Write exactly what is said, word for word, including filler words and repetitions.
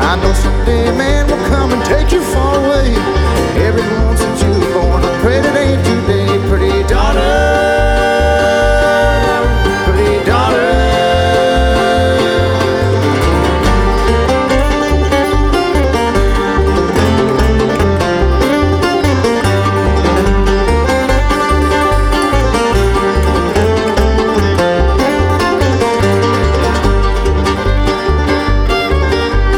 I know someday a man will come and take you far away. Everyone's